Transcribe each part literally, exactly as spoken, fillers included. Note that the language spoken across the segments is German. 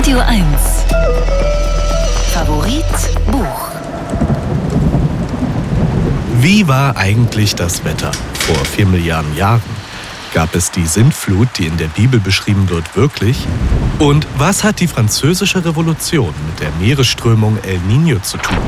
Radio eins. Favorit Buch. Wie war eigentlich das Wetter vor vier Milliarden Jahren? Gab es die Sintflut, die in der Bibel beschrieben wird, wirklich? Und was hat die Französische Revolution mit der Meeresströmung El Niño zu tun?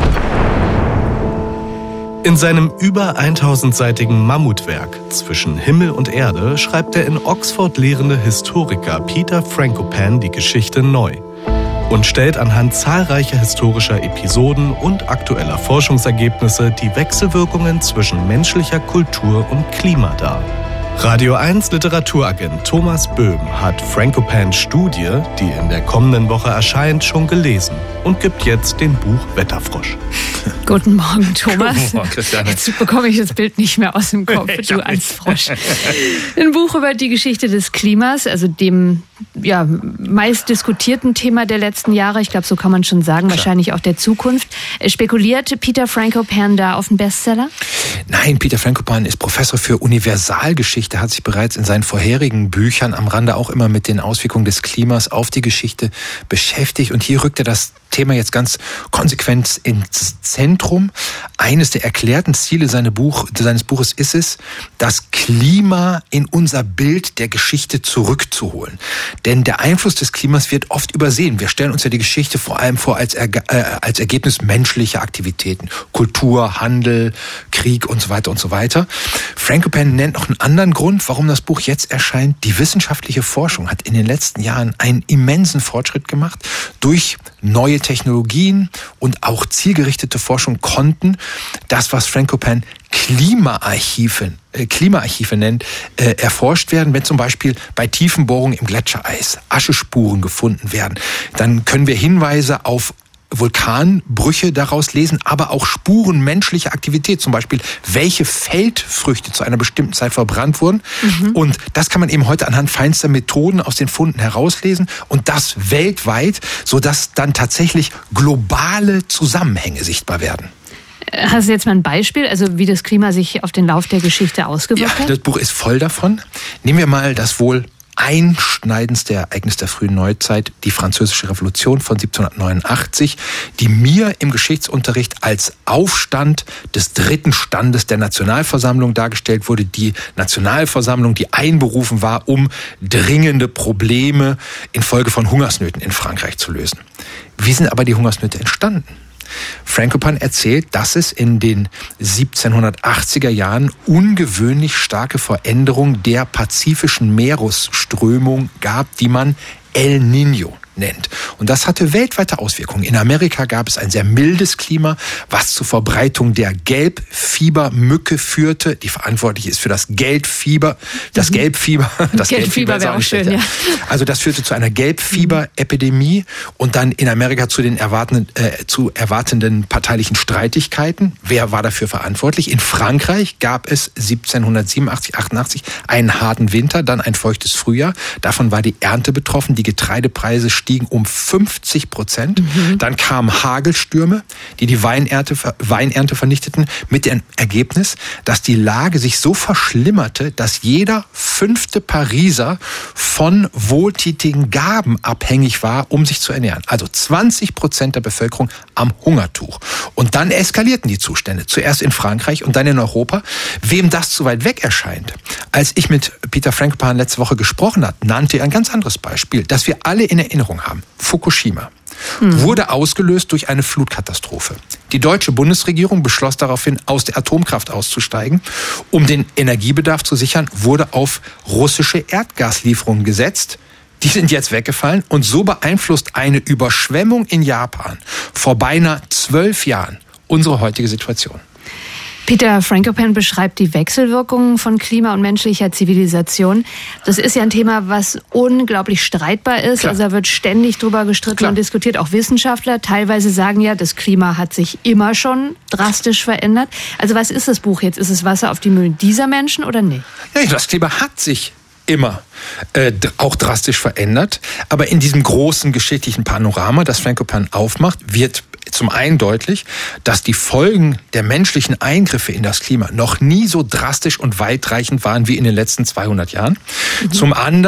In seinem über tausendseitigen Mammutwerk Zwischen Himmel und Erde schreibt der in Oxford lehrende Historiker Peter Frankopan die Geschichte neu und stellt anhand zahlreicher historischer Episoden und aktueller Forschungsergebnisse die Wechselwirkungen zwischen menschlicher Kultur und Klima dar. Radio eins Literaturagent Thomas Böhm hat Frankopans Studie, die in der kommenden Woche erscheint, schon gelesen und gibt jetzt den Buch Wetterfrosch. Guten Morgen, Thomas. Guten Morgen, Christiane. Jetzt bekomme ich das Bild nicht mehr aus dem Kopf, du als Frosch. Ein Buch über die Geschichte des Klimas, also dem ja, meist diskutierten Thema der letzten Jahre. Ich glaube, so kann man schon sagen, Klar. wahrscheinlich auch der Zukunft. Spekuliert Peter Frankopan da auf einen Bestseller? Nein, Peter Frankopan ist Professor für Universalgeschichte, hat sich bereits in seinen vorherigen Büchern am Rande auch immer mit den Auswirkungen des Klimas auf die Geschichte beschäftigt. Und hier rückt er das Thema jetzt ganz konsequent ins Zentrum. Eines der erklärten Ziele seines, Buch, seines Buches ist es, das Klima in unser Bild der Geschichte zurückzuholen. Denn der Einfluss des Klimas wird oft übersehen. Wir stellen uns ja die Geschichte vor allem vor als, Erge- äh, als Ergebnis menschlicher Aktivitäten. Kultur, Handel, Krieg und so weiter und so weiter. Frankopan nennt noch einen anderen Grund, warum das Buch jetzt erscheint. Die wissenschaftliche Forschung hat in den letzten Jahren einen immensen Fortschritt gemacht. Durch neue Technologien und auch zielgerichtete Forschung konnten das, was Frankopan Klimaarchive, äh, Klimaarchive nennt, äh, erforscht werden. Wenn zum Beispiel bei tiefen Bohrungen im Gletschereis Aschespuren gefunden werden, dann können wir Hinweise auf Vulkanbrüche daraus lesen, aber auch Spuren menschlicher Aktivität, zum Beispiel welche Feldfrüchte zu einer bestimmten Zeit verbrannt wurden. Mhm. Und das kann man eben heute anhand feinster Methoden aus den Funden herauslesen und das weltweit, sodass dann tatsächlich globale Zusammenhänge sichtbar werden. Hast du jetzt mal ein Beispiel, also wie das Klima sich auf den Lauf der Geschichte ausgewirkt ja, hat? Das Buch ist voll davon. Nehmen wir mal das wohl einschneidendste Ereignis der frühen Neuzeit, die Französische Revolution von siebzehnhundertneunundachtzig, die mir im Geschichtsunterricht als Aufstand des dritten Standes der Nationalversammlung dargestellt wurde. Die Nationalversammlung, die einberufen war, um dringende Probleme infolge von Hungersnöten in Frankreich zu lösen. Wie sind aber die Hungersnöte entstanden? Frankopan erzählt, dass es in den siebzehnhundertachtziger Jahren ungewöhnlich starke Veränderungen der pazifischen Meeresströmung gab, die man El Niño nennt. Und das hatte weltweite Auswirkungen. In Amerika gab es ein sehr mildes Klima, was zur Verbreitung der Gelbfiebermücke führte, die verantwortlich ist für das Geldfieber. Das mhm. Gelbfieber. Das Gelbfieber wäre auch schön, ja. Also das führte zu einer Gelbfieberepidemie und dann in Amerika zu den erwartenden, äh, zu erwartenden parteilichen Streitigkeiten. Wer war dafür verantwortlich? In Frankreich gab es siebzehnhundertsiebenundachtzig, achtundachtzig einen harten Winter, dann ein feuchtes Frühjahr. Davon war die Ernte betroffen. Die Getreidepreise stiegen um fünfzig Prozent. Mhm. Dann kamen Hagelstürme, die die Weinernte, Weinernte vernichteten, mit dem Ergebnis, dass die Lage sich so verschlimmerte, dass jeder fünfte Pariser von wohltätigen Gaben abhängig war, um sich zu ernähren. Also zwanzig Prozent der Bevölkerung am Hungertuch. Und dann eskalierten die Zustände. Zuerst in Frankreich und dann in Europa. Wem das zu weit weg erscheint, als ich mit Peter Frankopan letzte Woche gesprochen habe, nannte er ein ganz anderes Beispiel, das wir alle in Erinnerung haben. Fukushima hm. wurde ausgelöst durch eine Flutkatastrophe. Die deutsche Bundesregierung beschloss daraufhin, aus der Atomkraft auszusteigen. Um den Energiebedarf zu sichern, wurde auf russische Erdgaslieferungen gesetzt. Die sind jetzt weggefallen und so beeinflusst eine Überschwemmung in Japan vor beinahe zwölf Jahren unsere heutige Situation. Peter Frankopan beschreibt die Wechselwirkungen von Klima und menschlicher Zivilisation. Das ist ja ein Thema, was unglaublich streitbar ist. Klar. Also da wird ständig drüber gestritten Klar. und diskutiert. Auch Wissenschaftler teilweise sagen ja, das Klima hat sich immer schon drastisch verändert. Also was ist das Buch jetzt? Ist es Wasser auf die Mühlen dieser Menschen oder nicht? Ja, das Klima hat sich immer äh, auch drastisch verändert. Aber in diesem großen geschichtlichen Panorama, das Frankopan aufmacht, wird zum einen deutlich, dass die Folgen der menschlichen Eingriffe in das Klima noch nie so drastisch und weitreichend waren wie in den letzten zweihundert Jahren. Mhm. Zum anderen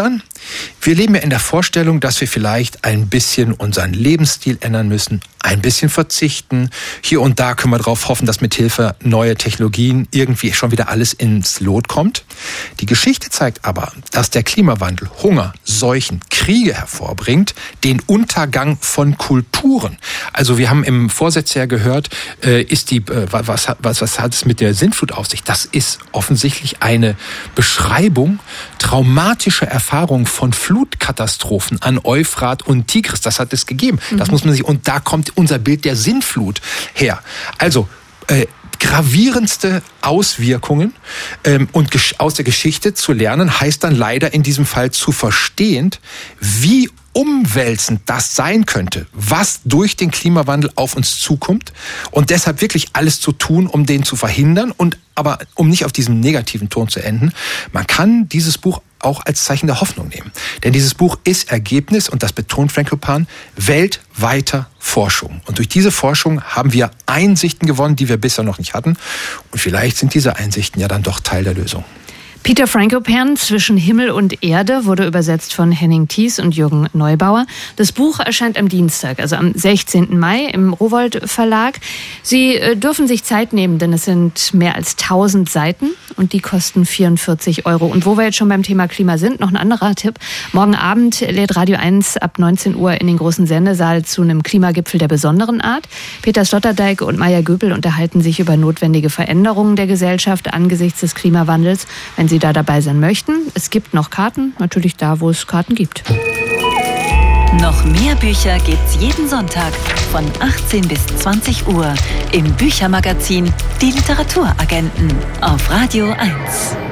Wir leben ja in der Vorstellung, dass wir vielleicht ein bisschen unseren Lebensstil ändern müssen, ein bisschen verzichten. Hier und da können wir darauf hoffen, dass mit Hilfe neuer Technologien irgendwie schon wieder alles ins Lot kommt. Die Geschichte zeigt aber, dass der Klimawandel Hunger, Seuchen, Kriege hervorbringt, den Untergang von Kulturen. Also wir haben im Vorsätze ja gehört, äh, ist die, äh, was, was, was hat es mit der Sintflut auf sich? Das ist offensichtlich eine Beschreibung traumatischer Erfahrungen von Flutkatastrophen an Euphrat und Tigris. Das hat es gegeben. Mhm. Das muss man sich, und da kommt unser Bild der Sintflut her. Also, äh, gravierendste Auswirkungen ähm, und gesch- aus der Geschichte zu lernen, heißt dann leider in diesem Fall zu verstehen, wie umwälzend das sein könnte, was durch den Klimawandel auf uns zukommt, und deshalb wirklich alles zu tun, um den zu verhindern, und aber um nicht auf diesem negativen Ton zu enden. Man kann dieses Buch auch als Zeichen der Hoffnung nehmen. Denn dieses Buch ist Ergebnis, und das betont Frankopan, weltweiter Forschung. Und durch diese Forschung haben wir Einsichten gewonnen, die wir bisher noch nicht hatten. Und vielleicht sind diese Einsichten ja dann doch Teil der Lösung. Peter Frankopan, Zwischen Himmel und Erde, wurde übersetzt von Henning Thies und Jürgen Neubauer. Das Buch erscheint am Dienstag, also am sechzehnten Mai im Rowohlt Verlag. Sie dürfen sich Zeit nehmen, denn es sind mehr als tausend Seiten und die kosten vierundvierzig Euro. Und wo wir jetzt schon beim Thema Klima sind, noch ein anderer Tipp. Morgen Abend lädt Radio eins ab neunzehn Uhr in den großen Sendesaal zu einem Klimagipfel der besonderen Art. Peter Sloterdijk und Maya Göpel unterhalten sich über notwendige Veränderungen der Gesellschaft angesichts des Klimawandels. Wenn Sie da dabei sein möchten, es gibt noch Karten, natürlich da, wo es Karten gibt. Noch mehr Bücher gibt's jeden Sonntag von achtzehn bis zwanzig Uhr im Büchermagazin Die Literaturagenten auf Radio eins.